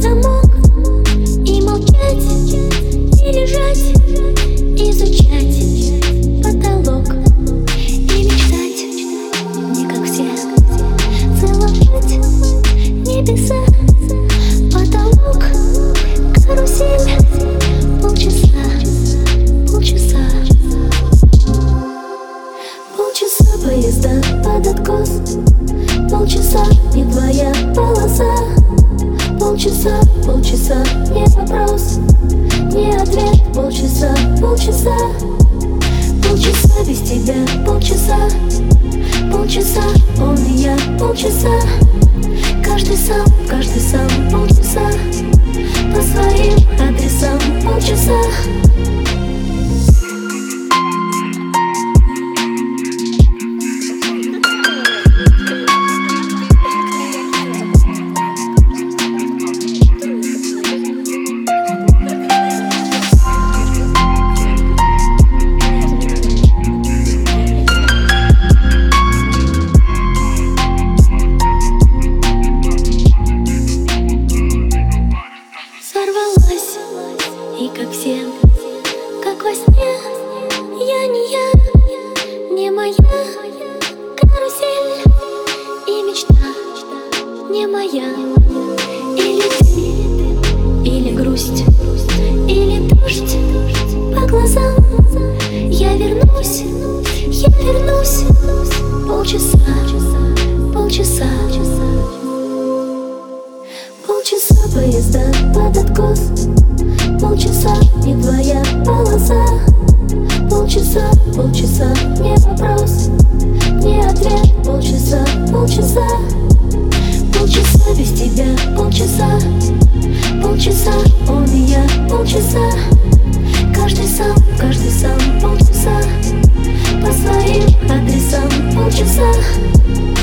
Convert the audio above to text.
замок и молчать, и лежать, изучать потолок и мечтать, не как все, целовать небеса, потолок, карусель, полчаса, полчаса, полчаса поезда под откос, полчаса не твоя полоса, полчаса, полчаса не вопрос, не ответ, полчаса, полчаса, полчаса без тебя, полчаса, полчаса, он и я, полчаса, каждый сам, полчаса, по своим адресам, полчаса. Сорвалась, и как все, как во сне, я не моя, карусель и мечта не моя. Или ты, или грусть, или дождь по глазам. Я вернусь, полчаса, полчаса, полчаса поезда под откос, полчаса не твоя полоса, полчаса, полчаса не вопрос, не ответ, полчаса, полчаса, полчаса без тебя, полчаса, полчаса, он и я, полчаса, каждый сам, полчаса, по своим адресам, полчаса.